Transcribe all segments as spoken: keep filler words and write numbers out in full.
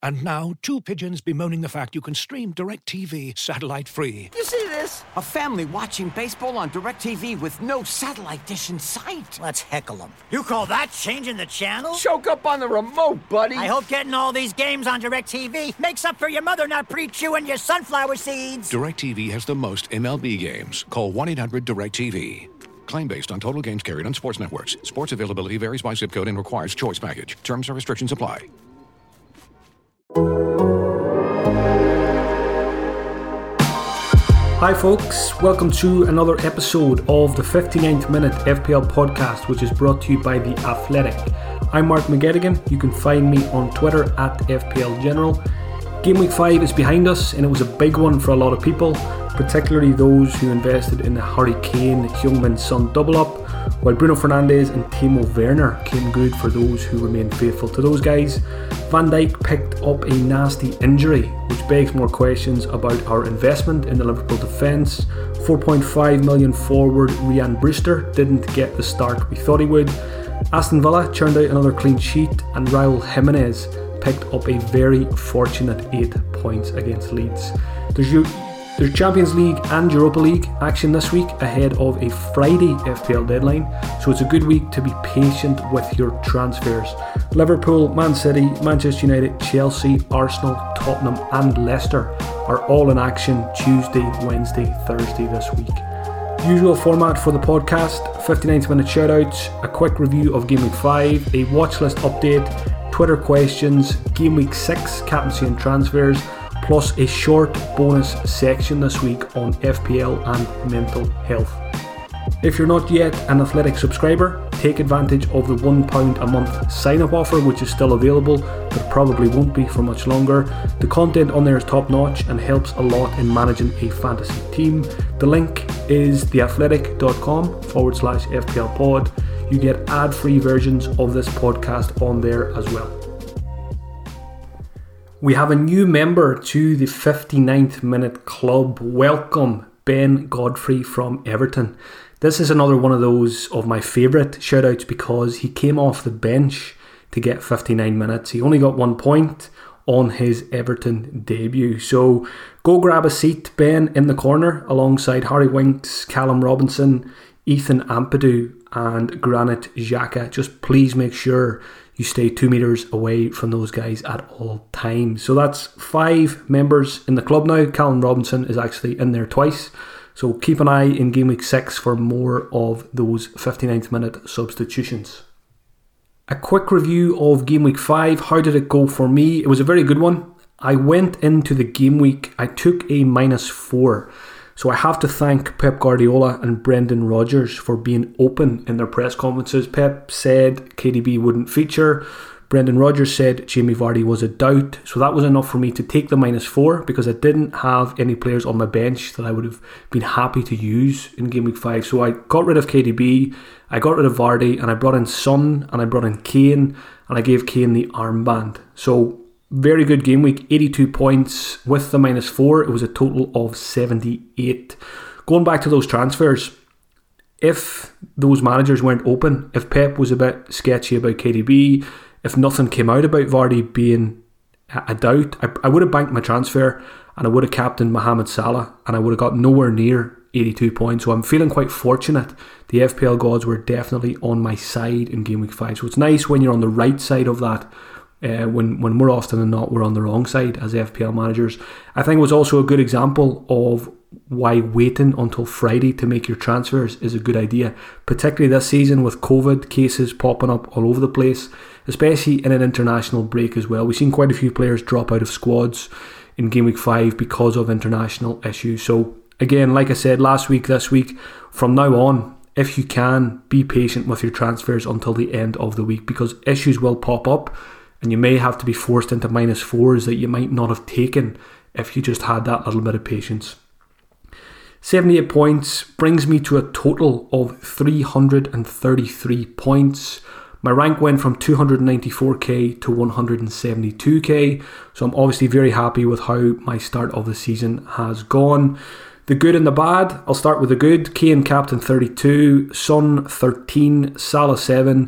And now, two pigeons bemoaning the fact you can stream DirecTV satellite-free. You see this? A family watching baseball on DirecTV with no satellite dish in sight. Let's heckle them. You call that changing the channel? Choke up on the remote, buddy. I hope getting all these games on DirecTV makes up for your mother not pre-chewing your sunflower seeds. DirecTV has the most M L B games. Call one eight hundred direct T V. Claim based on total games carried on sports networks. Sports availability varies by zip code and requires choice package. Terms and restrictions apply. Hi folks, welcome to another episode of the fifty-ninth Minute F P L podcast, which is brought to you by The Athletic. I'm Mark McGettigan. You can find me on Twitter at F P L General. Game week five is behind us, and it was a big one for a lot of people, particularly those who invested in the Harry Kane Heung-min Son double-up, while Bruno Fernandes and Timo Werner came good for those who remained faithful to those guys. Van Dijk picked up a nasty injury, which begs more questions about our investment in the Liverpool defence. four point five million forward Ryan Brewster didn't get the start we thought he would. Aston Villa churned out another clean sheet, and Raul Jimenez picked up a very fortunate eight points against Leeds. There's you. There's Champions League and Europa League action this week ahead of a Friday F P L deadline, so it's a good week to be patient with your transfers. Liverpool, Man City, Manchester United, Chelsea, Arsenal, Tottenham and Leicester are all in action Tuesday, Wednesday, Thursday this week. Usual format for the podcast: fifty-ninth minute shoutouts, a quick review of Game Week five, a watch list update, Twitter questions, Game Week six captaincy and transfers, plus a short bonus section this week on F P L and mental health. If you're not yet an Athletic subscriber, take advantage of the one pound a month sign-up offer, which is still available, but probably won't be for much longer. The content on there is top-notch and helps a lot in managing a fantasy team. The link is theathletic.com forward slash FPL pod. You get ad-free versions of this podcast on there as well. We have a new member to the fifty-ninth Minute Club. Welcome, Ben Godfrey from Everton. This is another one of those of my favourite shoutouts because he came off the bench to get fifty-nine minutes. He only got one point on his Everton debut. So go grab a seat, Ben, in the corner alongside Harry Winks, Callum Robinson, Ethan Ampadu and Granit Xhaka. Just please make sure you stay two metres away from those guys at all times. So that's five members in the club now. Callum Robinson is actually in there twice. So keep an eye in Game Week six for more of those fifty-ninth minute substitutions. A quick review of Game Week five. How did it go for me? It was a very good one. I went into the game week, I took a minus four. So I have to thank Pep Guardiola and Brendan Rodgers for being open in their press conferences. Pep said K D B wouldn't feature. Brendan Rodgers said Jamie Vardy was a doubt. So that was enough for me to take the minus four because I didn't have any players on my bench that I would have been happy to use in Game Week five. So I got rid of K D B, I got rid of Vardy, and I brought in Son, and I brought in Kane, and I gave Kane the armband. So very good game week, eighty-two points with the minus four. It was a total of seventy-eight. Going back to those transfers, if those managers weren't open, if Pep was a bit sketchy about K D B, if nothing came out about Vardy being a doubt, I, I would have banked my transfer and I would have captained Mohamed Salah and I would have got nowhere near eighty-two points. So I'm feeling quite fortunate. The F P L gods were definitely on my side in Game Week five. So it's nice when you're on the right side of that. Uh, when, when more often than not we're on the wrong side as F P L managers. I think it was also a good example of why waiting until Friday to make your transfers is a good idea, particularly this season with COVID cases popping up all over the place, especially in an international break as well. We've seen quite a few players drop out of squads in Game Week five because of international issues. So again, like I said last week, this week, from now on, if you can, be patient with your transfers until the end of the week because issues will pop up and you may have to be forced into minus fours that you might not have taken if you just had that little bit of patience. seventy-eight points brings me to a total of three hundred thirty-three points. My rank went from two hundred ninety-four k to one hundred seventy-two k, so I'm obviously very happy with how my start of the season has gone. The good and the bad, I'll start with the good. Kane captain thirty-two, Son thirteen, Salah seven,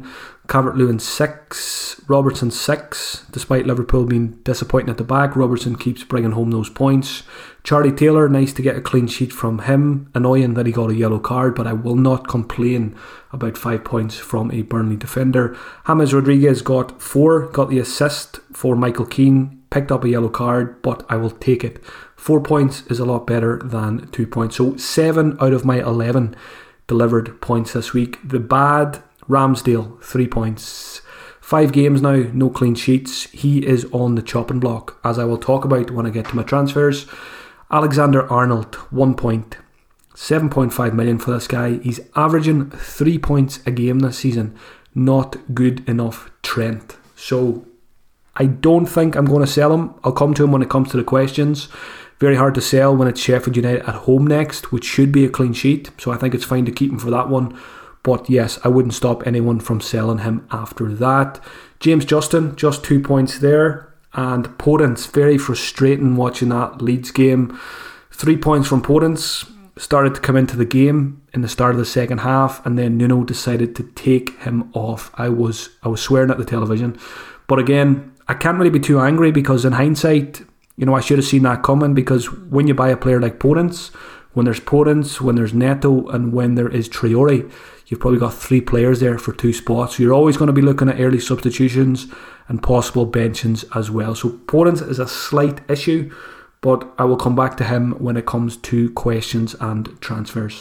Calvert-Lewin six, Robertson six. Despite Liverpool being disappointing at the back, Robertson keeps bringing home those points. Charlie Taylor, nice to get a clean sheet from him. Annoying that he got a yellow card, but I will not complain about five points from a Burnley defender. James Rodriguez got four, got the assist for Michael Keane, picked up a yellow card, but I will take it. Four points is a lot better than two points. So seven out of my eleven delivered points this week. The bad, Ramsdale, three points. Five games now, no clean sheets. He is on the chopping block, as I will talk about when I get to my transfers. Alexander-Arnold, one point. seven point five million for this guy. He's averaging three points a game this season. Not good enough, Trent. So I don't think I'm going to sell him. I'll come to him when it comes to the questions. Very hard to sell when it's Sheffield United at home next, which should be a clean sheet. So I think it's fine to keep him for that one. But yes, I wouldn't stop anyone from selling him after that. James Justin, just two points there. And Podence, very frustrating watching that Leeds game. Three points from Podence. Started to come into the game in the start of the second half, and then Nuno decided to take him off. I was I was swearing at the television. But again, I can't really be too angry because in hindsight, you know, I should have seen that coming, because when you buy a player like Podence, when there's Podence, when there's Neto, and when there is Traore, you've probably got three players there for two spots. So you're always going to be looking at early substitutions and possible benchings as well. So Podence is a slight issue, but I will come back to him when it comes to questions and transfers.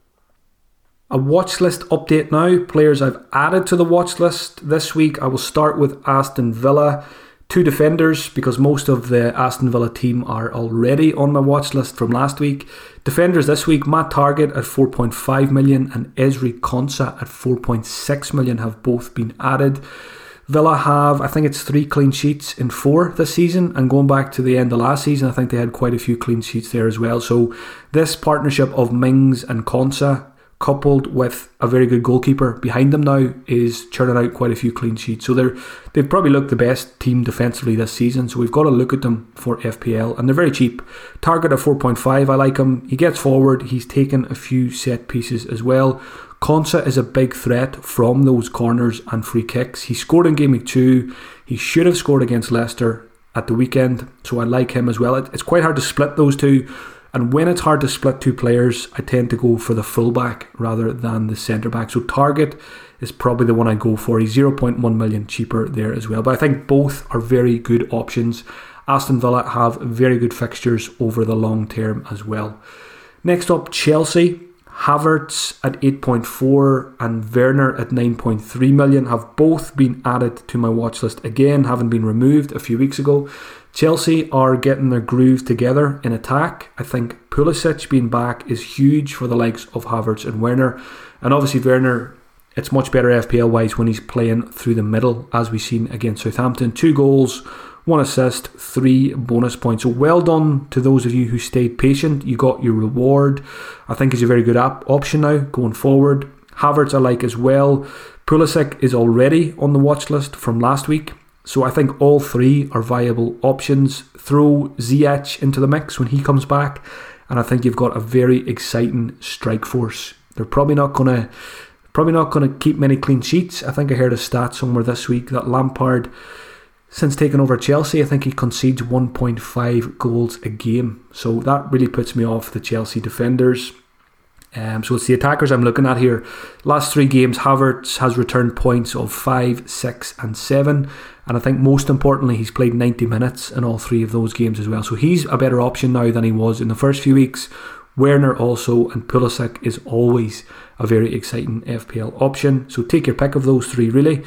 A watch list update now. Players I've added to the watch list this week. I will start with Aston Villa. Two defenders, because most of the Aston Villa team are already on my watch list from last week. Defenders this week, Matt Targett at four point five million and Ezri Konsa at four point six million have both been added. Villa have, I think it's three clean sheets in four this season, and going back to the end of last season, I think they had quite a few clean sheets there as well. So this partnership of Mings and Konsa, coupled with a very good goalkeeper behind them now, is churning out quite a few clean sheets. So they're they've probably looked the best team defensively this season, so we've got to look at them for F P L, and they're very cheap. Target at four point five, I like him. He gets forward, he's taken a few set pieces as well. Konsa is a big threat from those corners and free kicks. He scored in game week two. He should have scored against Leicester at the weekend, so I like him as well. It, it's quite hard to split those two. And when it's hard to split two players, I tend to go for the fullback rather than the centre back. So Target is probably the one I go for. He's zero point one million cheaper there as well. But I think both are very good options. Aston Villa have very good fixtures over the long term as well. Next up, Chelsea. Havertz at eight point four and Werner at nine point three million have both been added to my watch list again, having been removed a few weeks ago. Chelsea are getting their groove together in attack. I think Pulisic being back is huge for the likes of Havertz and Werner. And obviously Werner, it's much better F P L wise when he's playing through the middle, as we've seen against Southampton. Two goals, one assist, three bonus points. So well done to those of you who stayed patient. You got your reward. I think he's a very good op- option now going forward. Havertz I like as well. Pulisic is already on the watch list from last week. So I think all three are viable options. Throw Ziyech into the mix when he comes back, and I think you've got a very exciting strike force. They're probably not gonna probably not gonna keep many clean sheets. I think I heard a stat somewhere this week that Lampard, since taking over Chelsea, I think he concedes one point five goals a game. So that really puts me off the Chelsea defenders. Um, so it's the attackers I'm looking at here. Last three games, Havertz has returned points of five, six and seven. And I think most importantly, he's played ninety minutes in all three of those games as well. So he's a better option now than he was in the first few weeks. Werner also, and Pulisic is always a very exciting F P L option. So take your pick of those three really.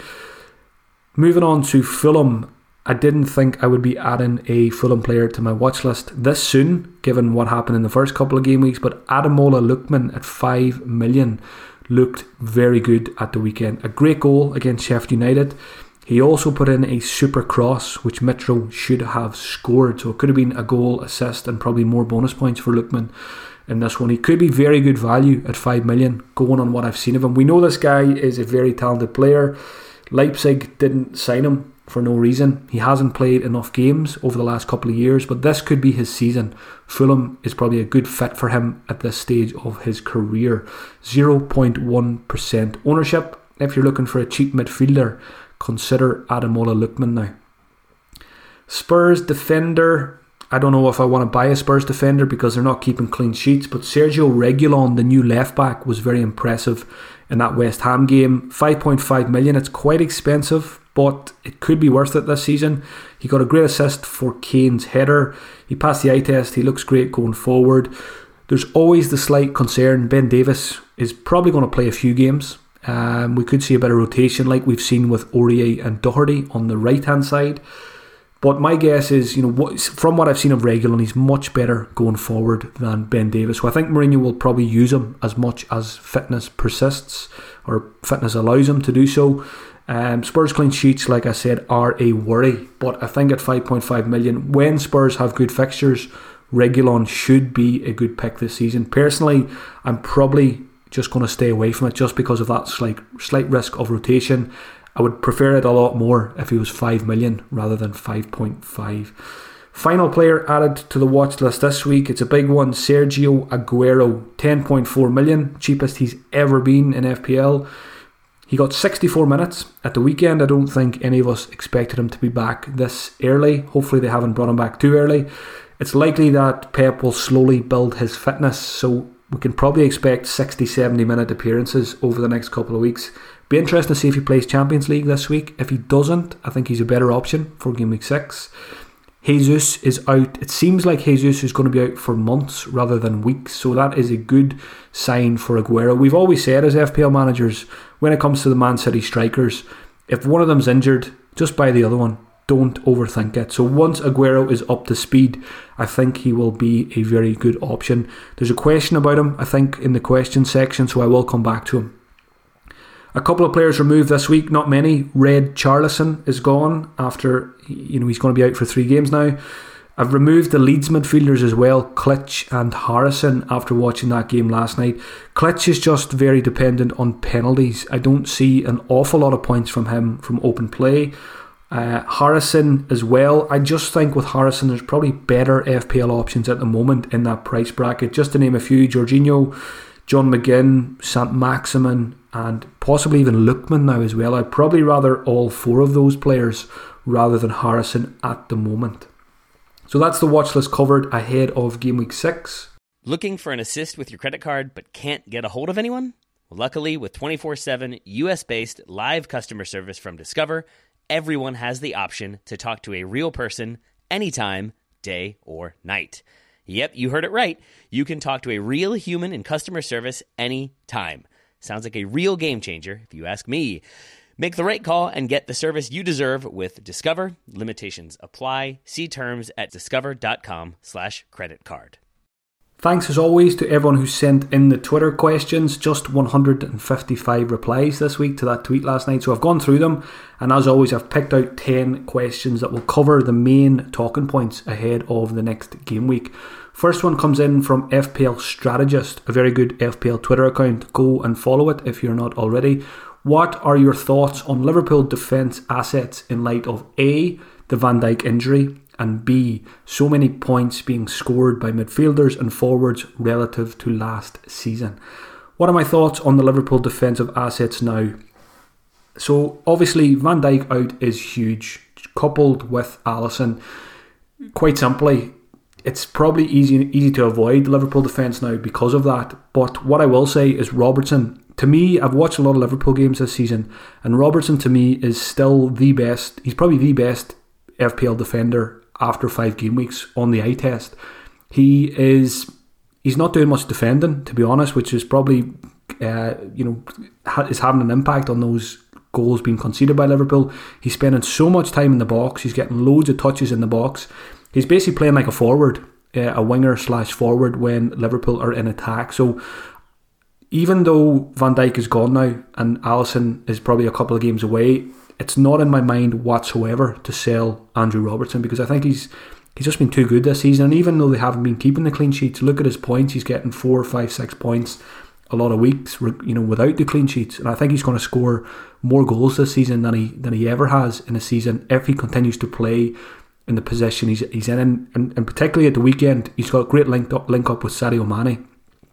Moving on to Fulham. I didn't think I would be adding a Fulham player to my watch list this soon, given what happened in the first couple of game weeks, but Ademola Lookman at five million looked very good at the weekend. A great goal against Sheffield United. He also put in a super cross, which Mitro should have scored, so it could have been a goal, assist and probably more bonus points for Lookman in this one. He could be very good value at five million, going on what I've seen of him. We know this guy is a very talented player. Leipzig didn't sign him for no reason. He hasn't played enough games over the last couple of years, but this could be his season. Fulham is probably a good fit for him at this stage of his career. zero point one percent ownership. if you're looking for a cheap midfielder, consider Ademola Lookman now. Spurs defender, I don't know if I want to buy a Spurs defender because they're not keeping clean sheets, but Sergio Reguilon, the new left back, was very impressive in that West Ham game. five point five million, it's quite expensive, but it could be worth it this season. He got a great assist for Kane's header. He passed the eye test. He looks great going forward. There's always the slight concern. Ben Davies is probably going to play a few games. Um, we could see a bit of rotation like we've seen with Aurier and Doherty on the right hand side. But my guess is, you know, what, from what I've seen of Reguilon, he's much better going forward than Ben Davies. So I think Mourinho will probably use him as much as fitness persists or fitness allows him to do so. Um, Spurs clean sheets, like I said, are a worry. But I think at five point five million, when Spurs have good fixtures, Reguilon should be a good pick this season. Personally, I'm probably just going to stay away from it just because of that slight, slight risk of rotation. I would prefer it a lot more if he was five million rather than five point five. Final player added to the watch list this week, it's a big one, Sergio Aguero, ten point four million, cheapest he's ever been in F P L. He got sixty-four minutes at the weekend. I don't think any of us expected him to be back this early. Hopefully they haven't brought him back too early. It's likely that Pep will slowly build his fitness, so we can probably expect sixty to seventy minute appearances over the next couple of weeks. Be interesting to see if he plays Champions League this week. If he doesn't, I think he's a better option for game week six. Jesus is out. It seems like Jesus is going to be out for months rather than weeks, so that is a good sign for Aguero. We've always said as F P L managers, when it comes to the Man City strikers, if one of them's injured, just buy the other one. Don't overthink it. So once Aguero is up to speed, I think he will be a very good option. There's a question about him, I think, in the question section, so I will come back to him. A couple of players removed this week, not many. Red Charlison is gone after, you know, he's going to be out for three games now. I've removed the Leeds midfielders as well, Klitsch and Harrison, after watching that game last night. Klitsch is just very dependent on penalties. I don't see an awful lot of points from him from open play. Uh, Harrison as well. I just think with Harrison there's probably better F P L options at the moment in that price bracket. Just to name a few, Jorginho, John McGinn, Saint-Maximin, and possibly even Lookman now as well. I'd probably rather all four of those players rather than Harrison at the moment. So that's the watch list covered ahead of game week six. Looking for an assist with your credit card but can't get a hold of anyone? Well, luckily, with twenty-four seven U S-based live customer service from Discover, everyone has the option to talk to a real person anytime, day or night. Yep, you heard it right. You can talk to a real human in customer service anytime. Sounds like a real game changer, if you ask me. Make the right call and get the service you deserve with Discover. Limitations apply. See terms at discover.com slash credit card. Thanks as always to everyone who sent in the Twitter questions. Just one hundred fifty-five replies this week to that tweet last night. So I've gone through them, and as always I've picked out ten questions that will cover the main talking points ahead of the next game week. First one comes in from F P L Strategist, a very good F P L Twitter account. Go and follow it if you're not already. What are your thoughts on Liverpool defence assets in light of A, the Van Dijk injury, and B, so many points being scored by midfielders and forwards relative to last season? What are my thoughts on the Liverpool defensive assets now? So obviously Van Dijk out is huge, coupled with Alisson. Quite simply, it's probably easy easy to avoid Liverpool defence now because of that. But what I will say is Robertson, to me, I've watched a lot of Liverpool games this season, and Robertson to me is still the best, he's probably the best F P L defender after five game weeks on the eye test. He is he's not doing much defending, to be honest, which is probably uh, you know ha- is having an impact on those goals being conceded by Liverpool. He's spending so much time in the box, he's getting loads of touches in the box. He's basically playing like a forward, uh, a winger slash forward when Liverpool are in attack. So even though Van Dijk is gone now and Alisson is probably a couple of games away, it's not in my mind whatsoever to sell Andrew Robertson, because I think he's he's just been too good this season. And even though they haven't been keeping the clean sheets, look at his points. He's getting four, five, six points a lot of weeks, you know, without the clean sheets. And I think he's going to score more goals this season than he than he ever has in a season if he continues to play in the position he's he's in. And, and, and particularly at the weekend, he's got a great link up link up with Sadio Mane.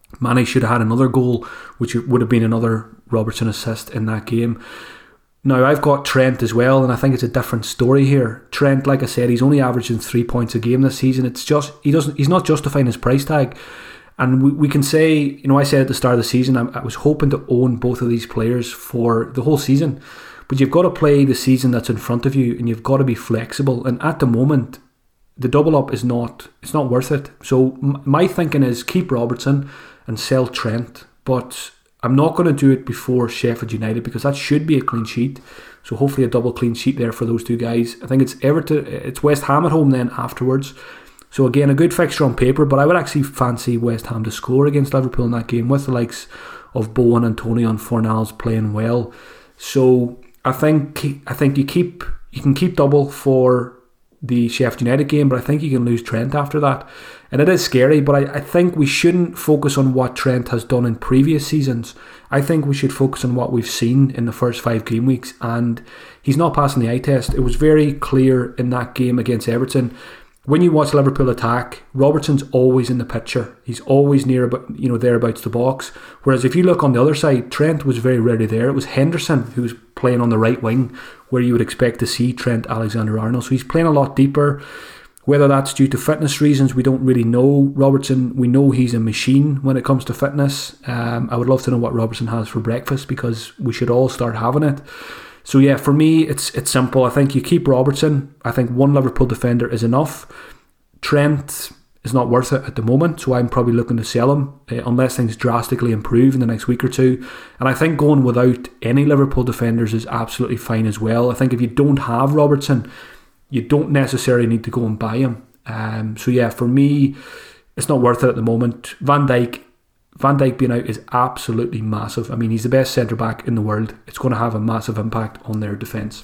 Mane should have had another goal, which would have been another Robertson assist in that game. Now, I've got Trent as well, and I think it's a different story here. Trent, like I said, he's only averaging three points a game this season. It's just he doesn't. He's not justifying his price tag. And we, we can say, you know, I said at the start of the season, I, I was hoping to own both of these players for the whole season. But you've got to play the season that's in front of you, and you've got to be flexible. And at the moment, the double up is not, it's not worth it. So m- my thinking is keep Robertson and sell Trent. But I'm not going to do it before Sheffield United, because that should be a clean sheet. So hopefully a double clean sheet there for those two guys. I think it's Everton, it's West Ham at home then afterwards. So again, a good fixture on paper, but I would actually fancy West Ham to score against Liverpool in that game, with the likes of Bowen, Antonio and Fornals playing well. So I think I think you keep you can keep double for the Sheffield United game, but I think you can lose Trent after that. And it is scary, but I, I think we shouldn't focus on what Trent has done in previous seasons. I think we should focus on what we've seen in the first five game weeks, and he's not passing the eye test. It was very clear in that game against Everton. When you watch Liverpool attack, Robertson's always in the picture. He's always near about, you know, thereabouts the box. Whereas if you look on the other side, Trent was very rarely there. It was Henderson who was playing on the right wing, where you would expect to see Trent Alexander-Arnold. So he's playing a lot deeper. Whether that's due to fitness reasons, we don't really know. Robertson, we know he's a machine when it comes to fitness. Um, I would love to know what Robertson has for breakfast, because we should all start having it. So yeah, for me, it's it's simple. I think you keep Robertson. I think one Liverpool defender is enough. Trent is not worth it at the moment, so I'm probably looking to sell him uh, unless things drastically improve in the next week or two. And I think going without any Liverpool defenders is absolutely fine as well. I think if you don't have Robertson, you don't necessarily need to go and buy him. Um, so yeah, for me, it's not worth it at the moment. Van Dijk. Van Dijk being out is absolutely massive. I mean, he's the best centre-back in the world. It's going to have a massive impact on their defence.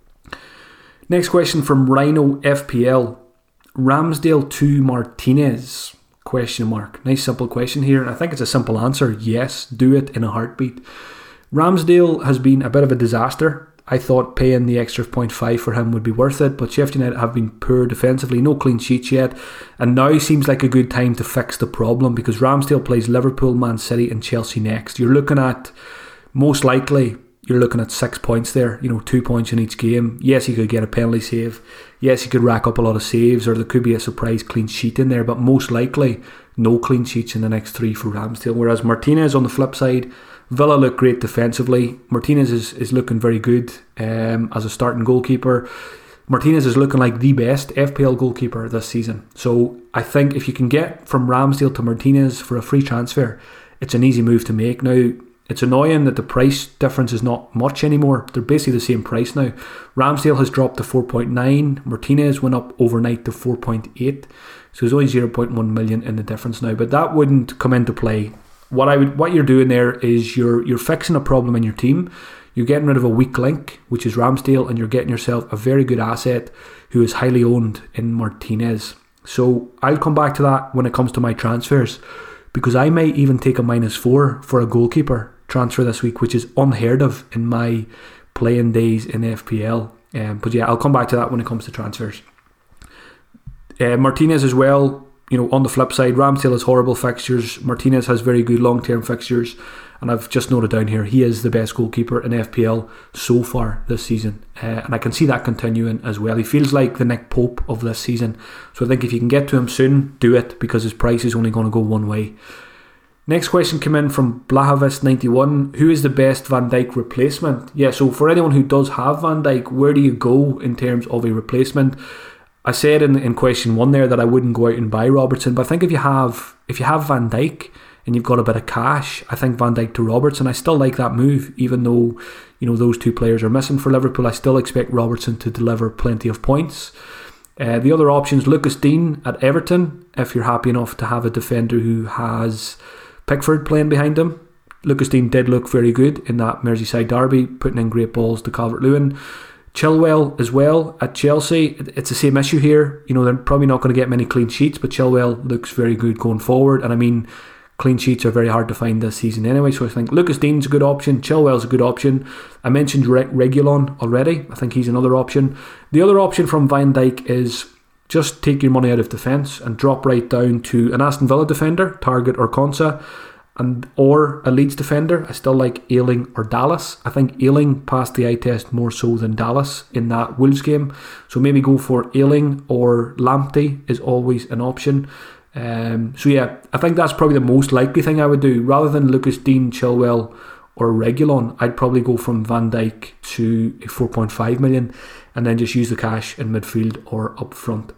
Next question from Rhino F P L. Ramsdale to Martinez? Question mark. Nice simple question here. And I think it's a simple answer. Yes, do it in a heartbeat. Ramsdale has been a bit of a disaster. I thought paying the extra zero point five for him would be worth it, but Sheffield United have been poor defensively, no clean sheets yet, and now seems like a good time to fix the problem, because Ramsdale plays Liverpool, Man City and Chelsea next. You're looking at, most likely, you're looking at six points there, you know, two points in each game. Yes, he could get a penalty save. Yes, he could rack up a lot of saves, or there could be a surprise clean sheet in there, but most likely, no clean sheets in the next three for Ramsdale. Whereas Martinez, on the flip side, Villa look great defensively. Martinez is, is looking very good um, as a starting goalkeeper. Martinez is looking like the best F P L goalkeeper this season. So I think if you can get from Ramsdale to Martinez for a free transfer, it's an easy move to make. Now, it's annoying that the price difference is not much anymore. They're basically the same price now. Ramsdale has dropped to four point nine. Martinez went up overnight to four point eight. So there's only zero point one million in the difference now. But that wouldn't come into play. What I would, what you're doing there is you're you're fixing a problem in your team. You're getting rid of a weak link, which is Ramsdale, and you're getting yourself a very good asset who is highly owned in Martinez. So I'll come back to that when it comes to my transfers, because I may even take a minus four for a goalkeeper transfer this week, which is unheard of in my playing days in F P L. Um, but yeah, I'll come back to that when it comes to transfers. Uh, Martinez as well. You know, on the flip side, Ramsdale has horrible fixtures. Martinez has very good long-term fixtures. And I've just noted down here, he is the best goalkeeper in F P L so far this season. Uh, and I can see that continuing as well. He feels like the Nick Pope of this season. So I think if you can get to him soon, do it, because his price is only going to go one way. Next question came in from Blahavist ninety-one. Who is the best Van Dijk replacement? Yeah, so for anyone who does have Van Dijk, where do you go in terms of a replacement? I said in, in question one there that I wouldn't go out and buy Robertson, but I think if you have if you have Van Dijk and you've got a bit of cash, I think Van Dijk to Robertson, I still like that move, even though, you know, those two players are missing for Liverpool. I still expect Robertson to deliver plenty of points. Uh, the other options, Lucas Digne at Everton, if you're happy enough to have a defender who has Pickford playing behind him. Lucas Digne did look very good in that Merseyside derby, putting in great balls to Calvert-Lewin. Chilwell as well at Chelsea. It's the same issue here. You know, they're probably not going to get many clean sheets, but Chilwell looks very good going forward. And I mean, clean sheets are very hard to find this season anyway, so I think Lucas Digne's a good option. Chilwell's a good option. I mentioned Re- Reguilon already. I think he's another option. The other option from Van Dijk is just take your money out of defence and drop right down to an Aston Villa defender, Targett or Konsa. and or a Leeds defender. I still like Ayling or Dallas. I think Ayling passed the eye test more so than Dallas in that Wolves game. So maybe go for Ayling, or Lamptey is always an option. Um, so yeah, I think that's probably the most likely thing I would do. Rather than Lucas Digne, Chilwell or Reguilon, I'd probably go from Van Dijk to a four point five million and then just use the cash in midfield or up front.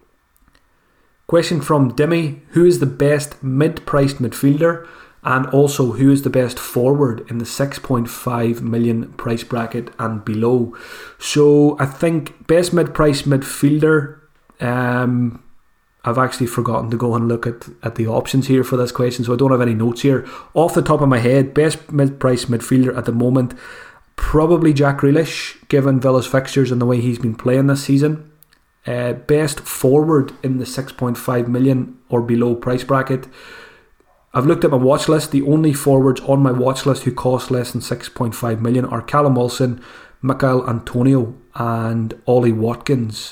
Question from Dimmy: who is the best mid-priced midfielder, and also who is the best forward in the six point five million price bracket and below? So I think best mid-priced midfielder, um, I've actually forgotten to go and look at, at the options here for this question, so I don't have any notes here. Off the top of my head, best mid-priced midfielder at the moment, probably Jack Grealish, given Villa's fixtures and the way he's been playing this season. Uh, best forward in the six point five million or below price bracket, I've looked at my watch list. The only forwards on my watch list who cost less than six point five million are Callum Wilson, Michail Antonio and Ollie Watkins.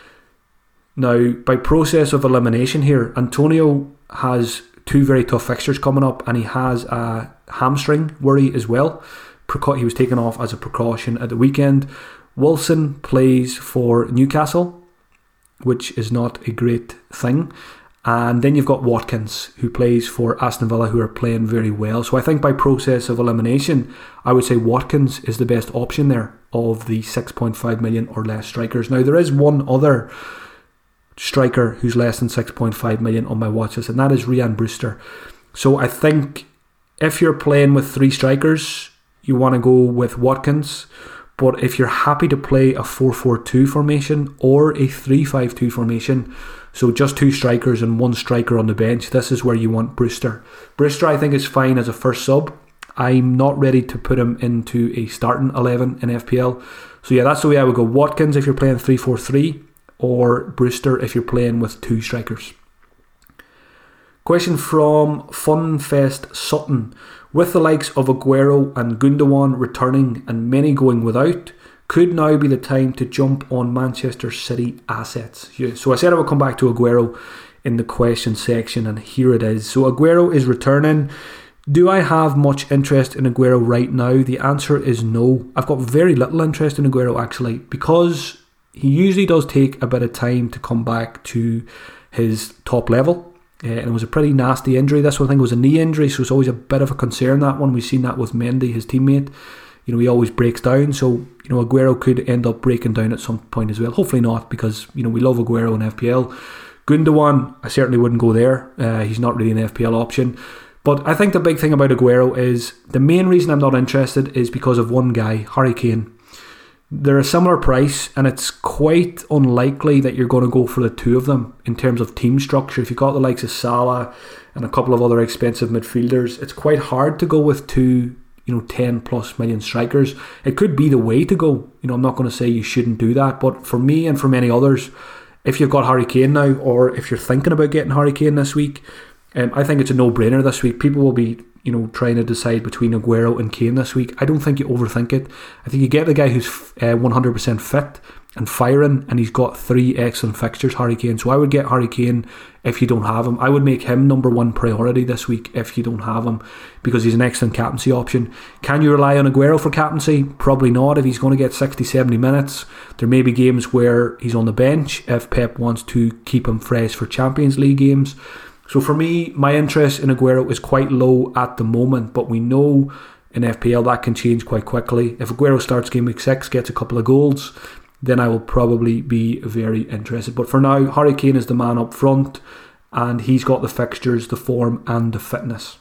Now, by process of elimination here, Antonio has two very tough fixtures coming up, and he has a hamstring worry as well. He was taken off as a precaution at the weekend. Wilson plays for Newcastle, which is not a great thing. And then you've got Watkins, who plays for Aston Villa, who are playing very well. So I think by process of elimination, I would say Watkins is the best option there of the six point five million or less strikers. Now, there is one other striker who's less than six point five million on my watch list, and that is Ryan Brewster. So I think if you're playing with three strikers, you want to go with Watkins. But if you're happy to play a four four two formation or a three five two formation, so just two strikers and one striker on the bench, this is where you want Brewster. Brewster I think is fine as a first sub. I'm not ready to put him into a starting eleven in F P L. So yeah, that's the way I would go. Watkins if you're playing three four three, or Brewster if you're playing with two strikers. Question from Funfest Sutton: with the likes of Aguero and Gundogan returning and many going without, could now be the time to jump on Manchester City assets? Yeah, so I said I would come back to Aguero in the question section, and here it is. So Aguero is returning. Do I have much interest in Aguero right now? The answer is no. I've got very little interest in Aguero actually, because he usually does take a bit of time to come back to his top level. Uh, and it was a pretty nasty injury. This one I think was a knee injury, so it's always a bit of a concern, that one. We've seen that with Mendy, his teammate. You know, he always breaks down, so you know Aguero could end up breaking down at some point as well. Hopefully not, because you know we love Aguero in F P L. Gundogan, I certainly wouldn't go there. Uh, he's not really an F P L option. But I think the big thing about Aguero is the main reason I'm not interested is because of one guy, Harry Kane. They're a similar price, and it's quite unlikely that you're going to go for the two of them in terms of team structure. If you've got the likes of Salah and a couple of other expensive midfielders, it's quite hard to go with two, you know, ten plus million strikers. It could be the way to go. You know, I'm not going to say you shouldn't do that, but for me and for many others, if you've got Harry Kane now, or if you're thinking about getting Harry Kane this week, um, I think it's a no-brainer this week. People will be, you know, trying to decide between Aguero and Kane this week. I don't think you overthink it. I think you get the guy who's uh, one hundred percent fit and firing, and he's got three excellent fixtures, Harry Kane. So I would get Harry Kane if you don't have him. I would make him number one priority this week if you don't have him, because he's an excellent captaincy option. Can you rely on Aguero for captaincy? Probably not. If he's going to get sixty, seventy minutes, there may be games where he's on the bench if Pep wants to keep him fresh for Champions League games. So for me, my interest in Aguero is quite low at the moment, but we know in F P L that can change quite quickly. If Aguero starts game week six, gets a couple of goals, then I will probably be very interested. But for now, Harry Kane is the man up front, and he's got the fixtures, the form and the fitness.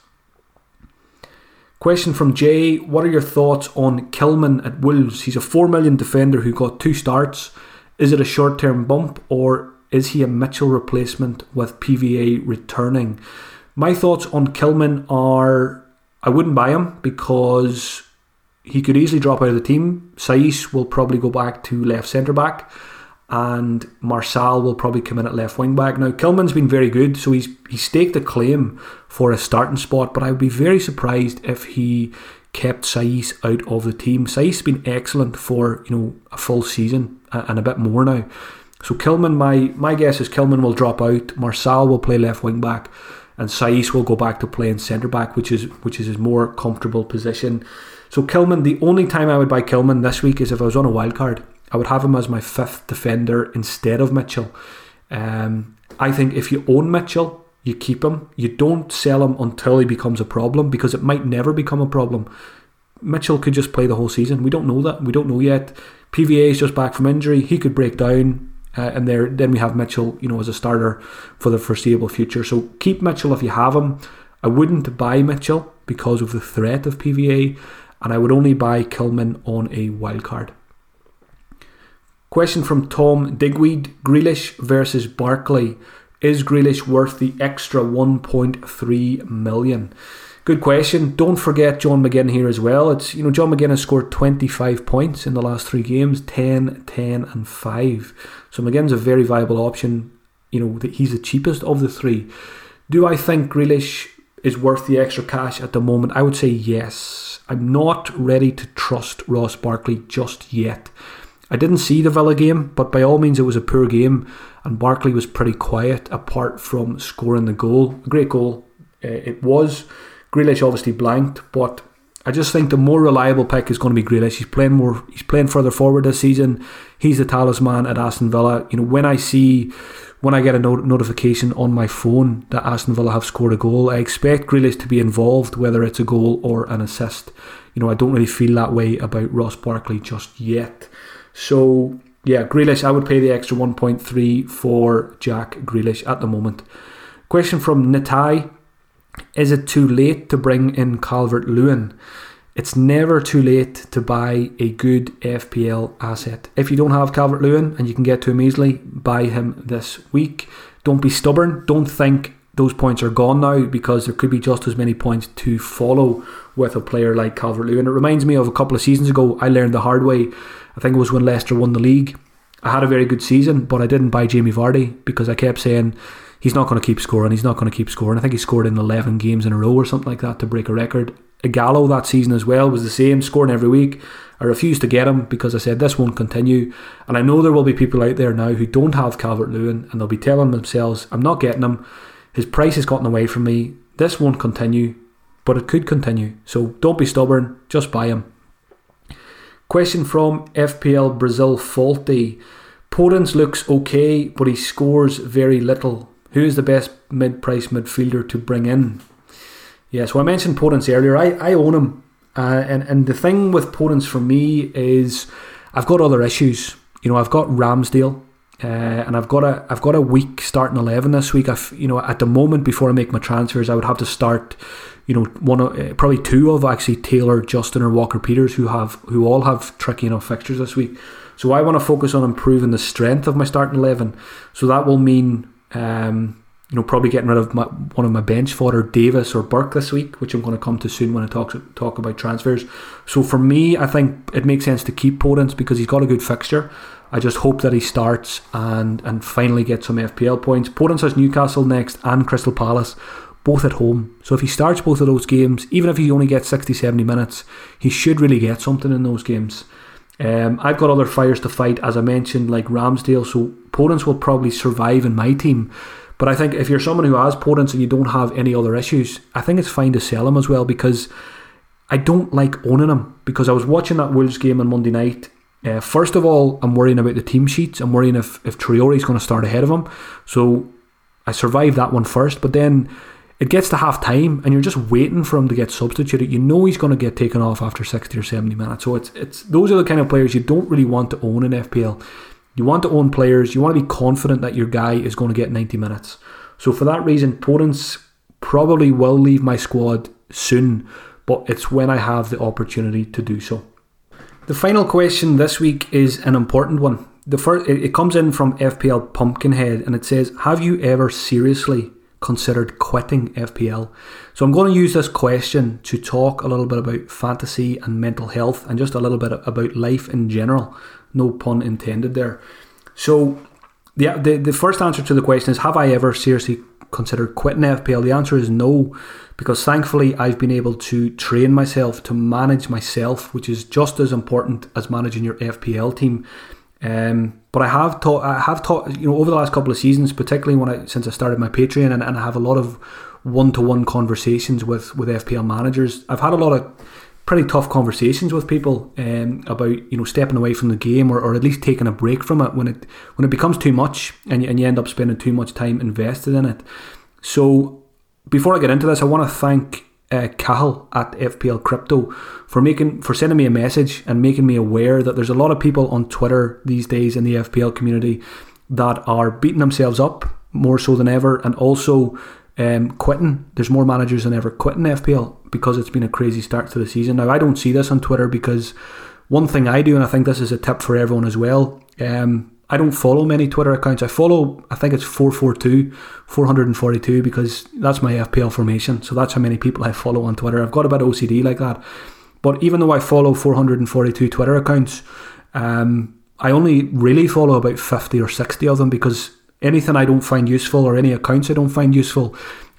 Question from Jay: what are your thoughts on Kilman at Wolves? He's a four million defender who got two starts. Is it a short-term bump, or is he a Mitchell replacement with P V A returning? My thoughts on Kilman are, I wouldn't buy him because he could easily drop out of the team. Saiss will probably go back to left centre back, and Marçal will probably come in at left wing back. Now, Kilman's been very good, so he's he staked a claim for a starting spot, but I would be very surprised if he kept Saiss out of the team. Saiss has been excellent for, you know, a full season and a bit more now. So Kilman, my my guess is Kilman will drop out. Marçal will play left wing back, and Saiss will go back to playing centre-back, which is which is his more comfortable position. So Kilman, the only time I would buy Kilman this week is if I was on a wild card. I would have him as my fifth defender instead of Mitchell. Um, I think if you own Mitchell, you keep him. You don't sell him until he becomes a problem, because it might never become a problem. Mitchell could just play the whole season. We don't know that. We don't know yet. P V A is just back from injury. He could break down. Uh, and there, then we have Mitchell, you know, as a starter for the foreseeable future. So keep Mitchell if you have him. I wouldn't buy Mitchell because of the threat of P V A, and I would only buy Kilman on a wild card. Question from Tom Digweed: Grealish versus Barkley. Is Grealish worth the extra one point three million? Good question. Don't forget John McGinn here as well. It's, you know, John McGinn has scored twenty-five points in the last three games, ten, ten and five. So McGinn's a very viable option. You know, that he's the cheapest of the three. Do I think Grealish is worth the extra cash at the moment? I would say yes. I'm not ready to trust Ross Barkley just yet. I didn't see the Villa game, but by all means it was a poor game, and Barkley was pretty quiet apart from scoring the goal. A great goal uh, it was. Grealish obviously blanked, but I just think the more reliable pick is going to be Grealish. He's playing more. He's playing further forward this season. He's the talisman at Aston Villa. You know, when I see, when I get a not- notification on my phone that Aston Villa have scored a goal, I expect Grealish to be involved, whether it's a goal or an assist. You know, I don't really feel that way about Ross Barkley just yet. So yeah, Grealish, I would pay the extra one point three for Jack Grealish at the moment. Question from Natai: is it too late to bring in Calvert-Lewin? It's never too late to buy a good F P L asset. If you don't have Calvert-Lewin and you can get to him easily, buy him this week. Don't be stubborn. Don't think those points are gone now, because there could be just as many points to follow with a player like Calvert-Lewin. It reminds me of a couple of seasons ago. I learned the hard way. I think it was when Leicester won the league. I had a very good season, but I didn't buy Jamie Vardy because I kept saying he's not going to keep scoring, he's not going to keep scoring. I think he scored in eleven games in a row or something like that to break a record. Gallo that season as well was the same, scoring every week. I refused to get him because I said this won't continue. And I know there will be people out there now who don't have Calvert-Lewin, and they'll be telling themselves, I'm not getting him, his price has gotten away from me, this won't continue. But it could continue, so don't be stubborn, just buy him. Question from F P L Brazil Faulty: Podence looks okay, but he scores very little. Who is the best mid-price midfielder to bring in? Yeah, so I mentioned Podence earlier. I, I own him. Uh, and, and the thing with Podence for me is I've got other issues. You know, I've got Ramsdale. Uh, and I've got a I've got a weak starting eleven this week. I've, you know, at the moment before I make my transfers, I would have to start, you know, one of, uh, probably two of actually Taylor, Justin, or Walker Peters, who have who all have tricky enough fixtures this week. So I want to focus on improving the strength of my starting eleven. So that will mean, um, you know, probably getting rid of my, one of my bench fodder, Davis or Burke this week, which I'm going to come to soon when I talk talk about transfers. So for me, I think it makes sense to keep Podence because he's got a good fixture. I just hope that he starts and, and finally gets some F P L points. Podence has Newcastle next and Crystal Palace, both at home. So if he starts both of those games, even if he only gets sixty, seventy minutes, he should really get something in those games. Um, I've got other fires to fight, as I mentioned, like Ramsdale, so Podence will probably survive in my team. But I think if you're someone who has Podence and you don't have any other issues, I think it's fine to sell him as well, because I don't like owning him. Because I was watching that Wolves game on Monday night. Uh, first of all, I'm worrying about the team sheets. I'm worrying if, if Traore's going to start ahead of him. So I survived that one first. But then it gets to half time and you're just waiting for him to get substituted. You know he's going to get taken off after sixty or seventy minutes. So it's it's those are the kind of players you don't really want to own in F P L. You want to own players, you want to be confident that your guy is going to get ninety minutes. So for that reason, Podence probably will leave my squad soon, but it's when I have the opportunity to do so. The final question this week is an important one. The first, it comes in from F P L Pumpkinhead, and it says, have you ever seriously considered quitting F P L? So I'm going to use this question to talk a little bit about fantasy and mental health and just a little bit about life in general. No pun intended there. So the, the, the first answer to the question is, have I ever seriously considered quitting F P L? The answer is no, because thankfully I've been able to train myself to manage myself, which is just as important as managing your F P L team. Um, but I have taught, I have taught, you know, over the last couple of seasons, particularly when I since I started my Patreon, and, and I have a lot of one-to-one conversations with, with F P L managers. I've had a lot of pretty tough conversations with people um, about, you know, stepping away from the game, or, or at least taking a break from it when it when it becomes too much, and you, and you end up spending too much time invested in it. So before I get into this, I want to thank uh, Cahill at F P L Crypto for making for sending me a message and making me aware that there's a lot of people on Twitter these days in the F P L community that are beating themselves up more so than ever, and also um, quitting. There's more managers than ever quitting F P L because it's been a crazy start to the season. Now, I don't see this on Twitter because one thing I do, and I think this is a tip for everyone as well, um, I don't follow many Twitter accounts. I follow, I think it's four forty-two, four forty-two, because that's my F P L formation. So that's how many people I follow on Twitter. I've got a bit of O C D like that. But even though I follow four forty-two Twitter accounts, um, I only really follow about fifty or sixty of them, because anything I don't find useful, or any accounts I don't find useful,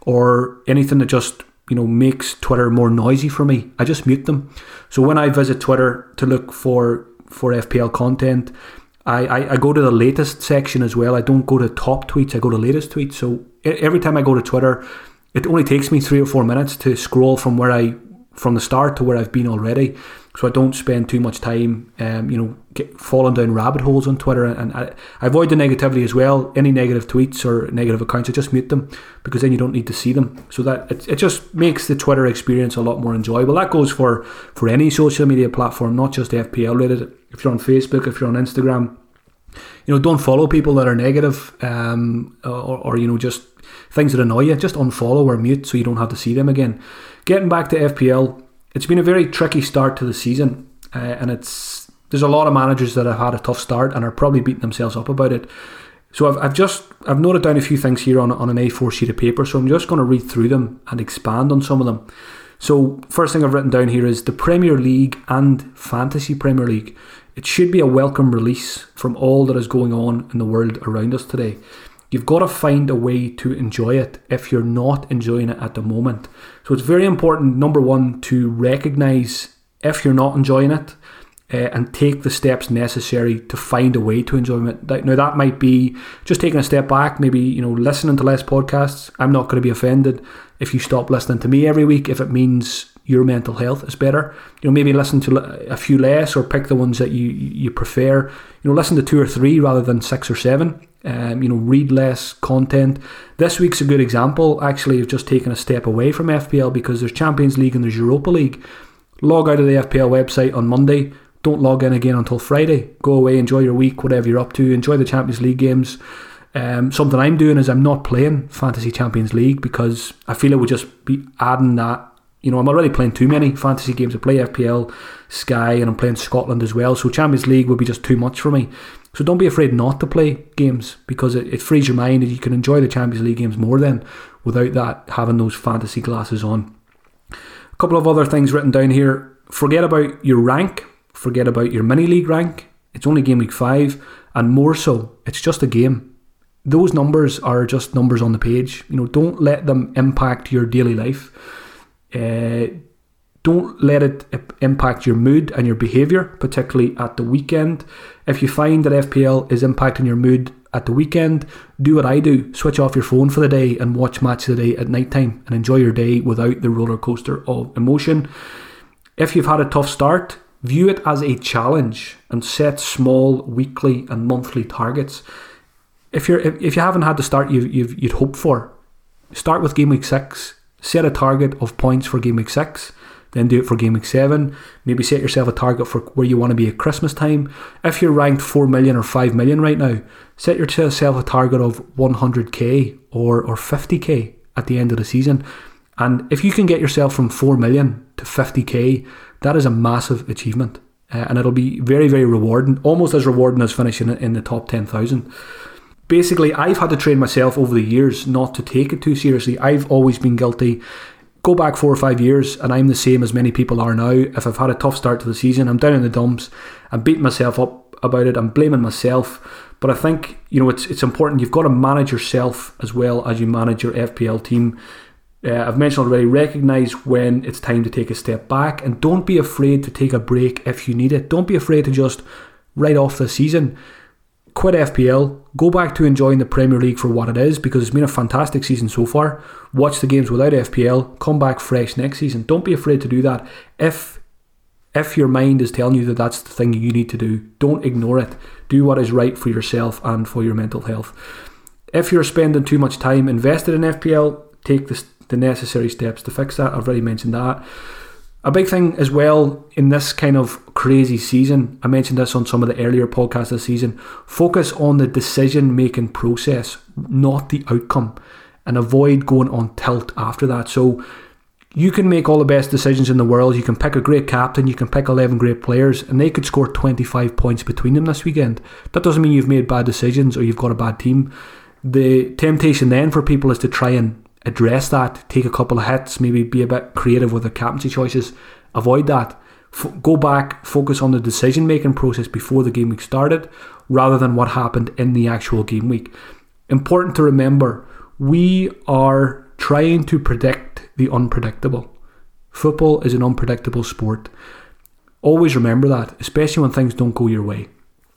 or anything that just, you know, makes Twitter more noisy for me, I just mute them. So when I visit Twitter to look for, for F P L content, I, I, I go to the latest section as well. I don't go to top tweets, I go to latest tweets. So every time I go to Twitter, it only takes me three or four minutes to scroll from where I from the start to where I've been already. So I don't spend too much time, um, you know, get, falling down rabbit holes on Twitter. And I, I avoid the negativity as well. Any negative tweets or negative accounts, I just mute them, because then you don't need to see them. So that it, it just makes the Twitter experience a lot more enjoyable. That goes for, for any social media platform, not just F P L related. If you're on Facebook, if you're on Instagram, you know, don't follow people that are negative, um, or, or, you know, just things that annoy you. Just unfollow or mute so you don't have to see them again. Getting back to F P L, it's been a very tricky start to the season, uh, and it's there's a lot of managers that have had a tough start and are probably beating themselves up about it. So I've, I've just I've noted down a few things here on, on an A four sheet of paper, so I'm just going to read through them and expand on some of them. So first thing I've written down here is the Premier League and Fantasy Premier League. It should be a welcome release from all that is going on in the world around us today. You've got to find a way to enjoy it if you're not enjoying it at the moment. So it's very important, number one, to recognise if you're not enjoying it, uh, and take the steps necessary to find a way to enjoy it. Now that might be just taking a step back, maybe, you know, listening to less podcasts. I'm not going to be offended if you stop listening to me every week if it means your mental health is better. You know, maybe listen to a few less, or pick the ones that you you prefer. You know, listen to two or three rather than six or seven. Um, you know, read less content. This week's a good example, actually, of just taking a step away from F P L, because there's Champions League and there's Europa League. Log out of the F P L website on Monday. Don't log in again until Friday. Go away, enjoy your week, whatever you're up to. Enjoy the Champions League games. Um, something I'm doing is I'm not playing Fantasy Champions League, because I feel it would just be adding that. You know, I'm already playing too many fantasy games. I play F P L, Sky, and I'm playing Scotland as well. So Champions League would be just too much for me. So don't be afraid not to play games, because it, it frees your mind, and you can enjoy the Champions League games more then, without that having those fantasy glasses on. A couple of other things written down here. Forget about your rank. Forget about your mini league rank. It's only game week five, and more so, it's just a game. Those numbers are just numbers on the page. You know, don't let them impact your daily life. Uh, don't let it impact your mood and your behaviour, particularly at the weekend. If you find that F P L is impacting your mood at the weekend, do what I do. Switch off your phone for the day and watch Match of the Day at night time, and enjoy your day without the roller coaster of emotion. If you've had a tough start, view it as a challenge and set small weekly and monthly targets. If you're if, if you haven't had the start you you've, you'd hoped for, start with game week six. Set a target of points for game week six. Then do it for game week seven. Maybe set yourself a target for where you want to be at Christmas time. If you're ranked four million or five million right now, set yourself a target of one hundred k or, or fifty k at the end of the season. And if you can get yourself from four million to fifty k, that is a massive achievement. Uh, and it'll be very, very rewarding. Almost as rewarding as finishing in the top ten thousand. Basically, I've had to train myself over the years not to take it too seriously. I've always been guilty. Go back four or five years and I'm the same as many people are now. If I've had a tough start to the season, I'm down in the dumps, I'm beating myself up about it, I'm blaming myself. But I think, you know, it's it's important. You've got to manage yourself as well as you manage your F P L team. Uh, I've mentioned already, recognise when it's time to take a step back, and don't be afraid to take a break if you need it. Don't be afraid to just write off the season, quit F P L, go back to enjoying the Premier League for what it is, because it's been a fantastic season so far. Watch the games without F P L, come back fresh next season. Don't be afraid to do that. If if your mind is telling you that that's the thing you need to do, don't ignore it. Do what is right for yourself and for your mental health. If you're spending too much time invested in F P L, take the, the necessary steps to fix that. I've already mentioned that. A big thing as well in this kind of crazy season, I mentioned this on some of the earlier podcasts this season, focus on the decision-making process, not the outcome, and avoid going on tilt after that. So you can make all the best decisions in the world, you can pick a great captain, you can pick eleven great players, and they could score twenty-five points between them this weekend. That doesn't mean you've made bad decisions or you've got a bad team. The temptation then for people is to try and address that, take a couple of hits, maybe be a bit creative with their captaincy choices. Avoid that. F- go back, focus on the decision making process before the game week started rather than what happened in the actual game week. Important to remember, we are trying to predict the unpredictable. Football is an unpredictable sport. Always remember that, especially when things don't go your way.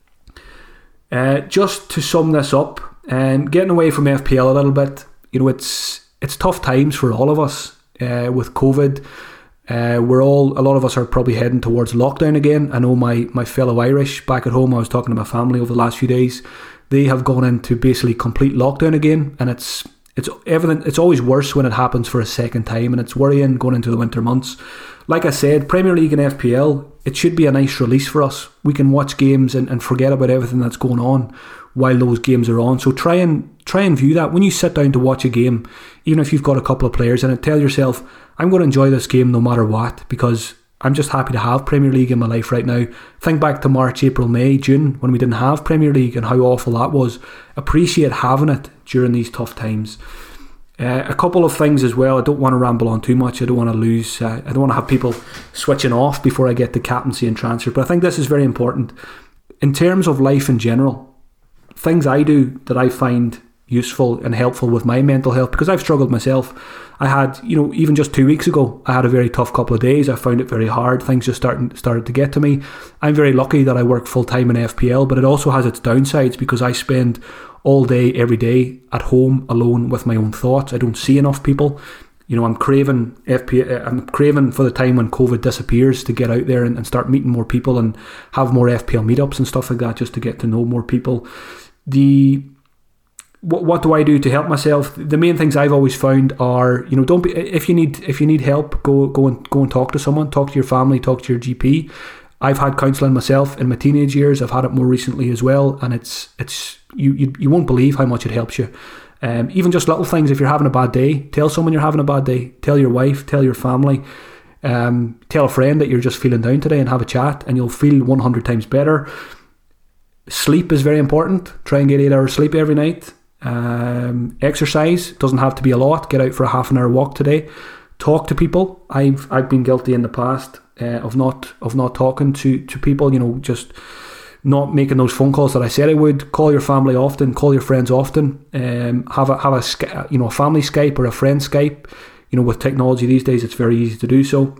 Uh, just to sum this up, um, getting away from F P L a little bit, you know, it's It's tough times for all of us uh, with COVID. Uh, we're all, a lot of us are probably heading towards lockdown again. I know my, my fellow Irish back at home, I was talking to my family over the last few days, they have gone into basically complete lockdown again, and it's it's evident, it's always worse when it happens for a second time, and it's worrying going into the winter months. Like I said, Premier League and F P L, it should be a nice release for us. We can watch games and, and forget about everything that's going on while those games are on. So try and try and view that. When you sit down to watch a game, even if you've got a couple of players in it, tell yourself, I'm going to enjoy this game no matter what, because I'm just happy to have Premier League in my life right now. Think back to March, April, May, June, when we didn't have Premier League and how awful that was. Appreciate having it during these tough times. Uh, a couple of things as well. I don't want to ramble on too much. I don't want to lose. Uh, I don't want to have people switching off before I get to captaincy and transfer. But I think this is very important. In terms of life in general, things I do that I find useful and helpful with my mental health, because I've struggled myself. I had, you know, even just two weeks ago, I had a very tough couple of days. I found it very hard. Things just started, started to get to me. I'm very lucky that I work full-time in F P L, but it also has its downsides because I spend all day, every day at home alone with my own thoughts. I don't see enough people. You know, I'm craving F P L, I'm craving for the time when COVID disappears to get out there and, and start meeting more people and have more F P L meetups and stuff like that, just to get to know more people. The What, what do I do to help myself? The main things I've always found are, you know, don't be, if you need if you need help, go go and go and talk to someone, talk to your family, talk to your G P. I've had counselling myself in my teenage years. I've had it more recently as well, and it's it's you you, you won't believe how much it helps you. Um, even just little things. If you're having a bad day, tell someone you're having a bad day. Tell your wife, tell your family, um, tell a friend that you're just feeling down today, and have a chat, and you'll feel one hundred times better. Sleep is very important. Try and get eight hours sleep every night. Um, exercise doesn't have to be a lot. Get out for a half an hour walk today. Talk to people. I've I've been guilty in the past uh, of not of not talking to, to people. You know, just not making those phone calls that I said I would. Call your family often. Call your friends often. Um, have a have a you know a family Skype or a friend Skype. You know, with technology these days, it's very easy to do so.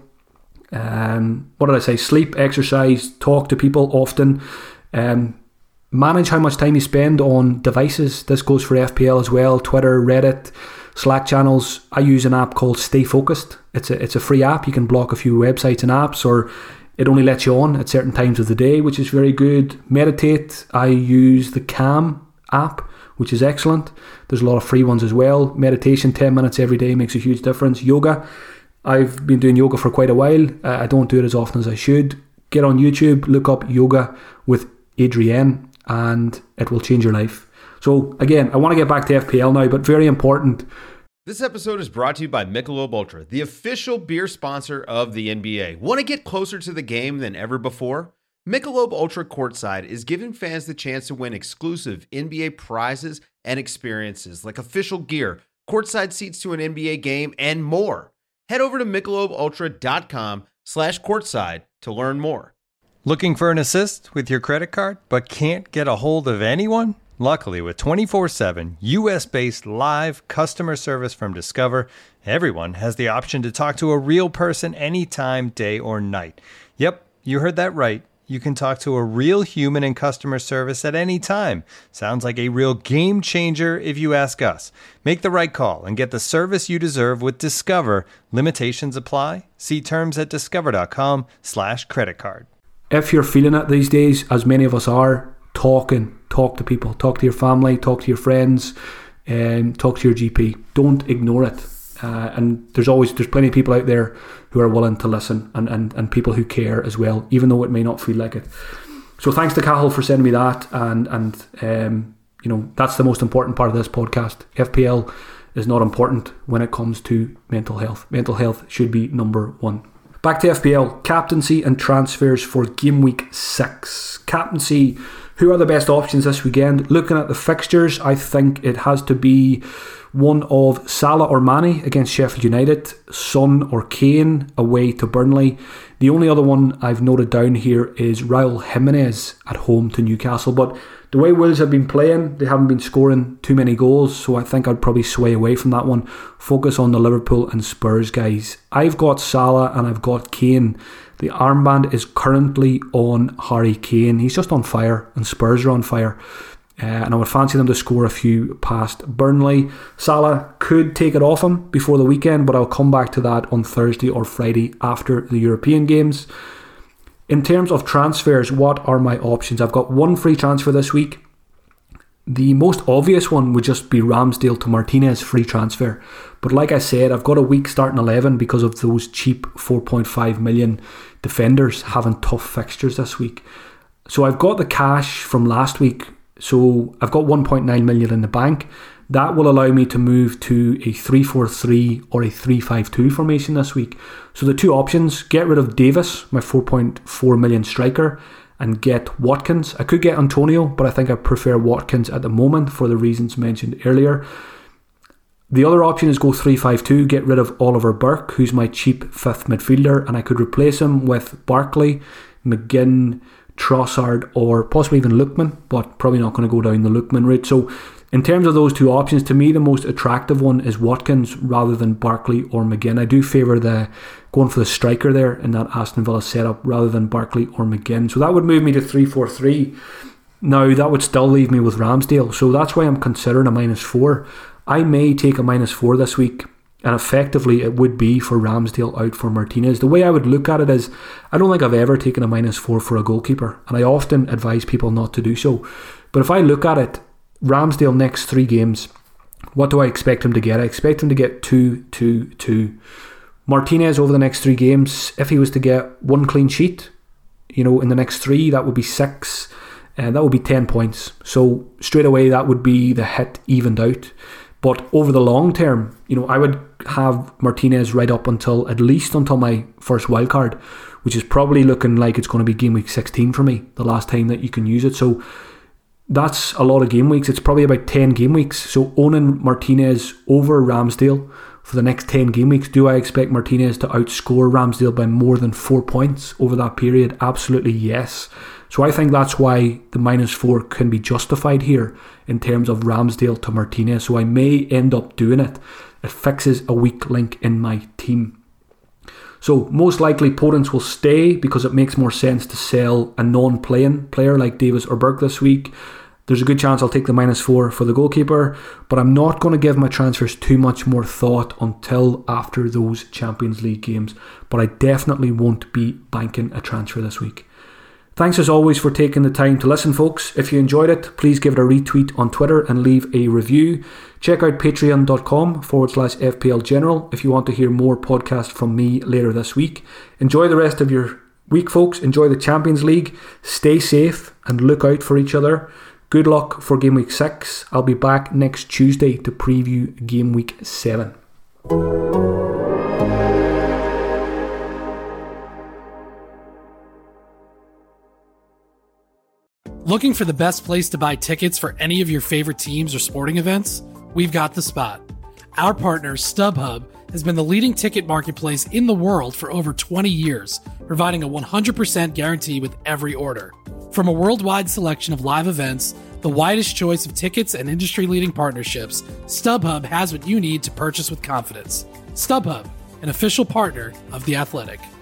Um, what did I say? Sleep, exercise, talk to people often. Um, Manage how much time you spend on devices. This goes for F P L as well. Twitter, Reddit, Slack channels. I use an app called Stay Focused. It's a it's a free app. You can block a few websites and apps, or it only lets you on at certain times of the day, which is very good. Meditate. I use the Calm app, which is excellent. There's a lot of free ones as well. Meditation, ten minutes every day makes a huge difference. Yoga. I've been doing yoga for quite a while. Uh, I don't do it as often as I should. Get on YouTube, look up yoga with Adrienne, and it will change your life. So again, I want to get back to F P L now, but very important. This episode is brought to you by Michelob Ultra, the official beer sponsor of the N B A. Want to get closer to the game than ever before? Michelob Ultra Courtside is giving fans the chance to win exclusive N B A prizes and experiences like official gear, courtside seats to an N B A game, and more. Head over to michelobultra.com slash courtside to learn more. Looking for an assist with your credit card but can't get a hold of anyone? Luckily, with twenty-four seven U S-based live customer service from Discover, everyone has the option to talk to a real person anytime, day or night. Yep, you heard that right. you can talk to a real human in customer service at any time. Sounds like a real game changer if you ask us. Make the right call and get the service you deserve with Discover. Limitations apply. See terms at discover.com slash credit card. If you're feeling it these days, as many of us are, talking, talk to people, talk to your family, talk to your friends, and talk to your G P. Don't ignore it. Uh, and there's always there's plenty of people out there who are willing to listen, and, and, and people who care as well, even though it may not feel like it. So thanks to Cahill for sending me that, and and um, you know, that's the most important part of this podcast. F P L is not important when it comes to mental health. Mental health should be number one. Back to F P L, captaincy and transfers for game week six. Captaincy, who are the best options this weekend? Looking at the fixtures, I think it has to be one of Salah or Mane against Sheffield United, Son or Kane away to Burnley. The only other one I've noted down here is Raul Jimenez at home to Newcastle. But the way Wolves have been playing, they haven't been scoring too many goals, so I think I'd probably sway away from that one. Focus on the Liverpool and Spurs guys. I've got Salah and I've got Kane. The armband is currently on Harry Kane. He's just on fire, and Spurs are on fire. Uh, and I would fancy them to score a few past Burnley. Salah could take it off him before the weekend, but I'll come back to that on Thursday or Friday after the European games. In terms of transfers, what are my options? I've got one free transfer this week. The most obvious one would just be Ramsdale to Martinez free transfer. But like I said, I've got a weak starting eleven because of those cheap four point five million defenders having tough fixtures this week. So I've got the cash from last week. So I've got one point nine million in the bank. That will allow me to move to a three four three or a three five two formation this week. So the two options, get rid of Davis, my four point four million striker, and get Watkins. I could get Antonio, but I think I prefer Watkins at the moment for the reasons mentioned earlier. The other option is go three five two, get rid of Oliver Burke, who's my cheap fifth midfielder, and I could replace him with Barkley, McGinn, Trossard, or possibly even Lookman, but probably not going to go down the Lookman route. So in terms of those two options, to me the most attractive one is Watkins rather than Barkley or McGinn. I do favour the going for the striker there in that Aston Villa setup rather than Barkley or McGinn. So that would move me to three four three. Now that would still leave me with Ramsdale, so that's why I'm considering a minus four. I may take a minus four this week, and effectively it would be for Ramsdale out for Martinez. The way I would look at it is, I don't think I've ever taken a minus four for a goalkeeper, and I often advise people not to do so. But if I look at it, Ramsdale next three games, what do I expect him to get? I expect him to get two, two, two. Martinez over the next three games, if he was to get one clean sheet, you know, in the next three, that would be six, and that would be ten points. So straight away, that would be the hit evened out. But over the long term, you know, I would have Martinez right up until at least until my first wildcard, which is probably looking like it's going to be game week sixteen for me, the last time that you can use it. So that's a lot of game weeks. It's probably about ten game weeks. So owning Martinez over Ramsdale for the next ten game weeks, do I expect Martinez to outscore Ramsdale by more than four points over that period? Absolutely yes. So I think that's why the minus four can be justified here in terms of Ramsdale to Martinez. So I may end up doing it. It fixes a weak link in my team. So most likely Podence will stay because it makes more sense to sell a non-playing player like Davis or Burke this week. There's a good chance I'll take the minus four for the goalkeeper, but I'm not going to give my transfers too much more thought until after those Champions League games. But I definitely won't be banking a transfer this week. Thanks as always for taking the time to listen, folks. If you enjoyed it, please give it a retweet on Twitter and leave a review. Check out patreon.com forward slash FPL General if you want to hear more podcasts from me later this week. Enjoy the rest of your week, folks. Enjoy the Champions League. Stay safe and look out for each other. Good luck for Game Week six. I'll be back next Tuesday to preview Game Week seven. Looking for the best place to buy tickets for any of your favorite teams or sporting events? We've got the spot. Our partner, StubHub, has been the leading ticket marketplace in the world for over twenty years, providing a one hundred percent guarantee with every order. From a worldwide selection of live events, the widest choice of tickets and industry-leading partnerships, StubHub has what you need to purchase with confidence. StubHub, an official partner of The Athletic.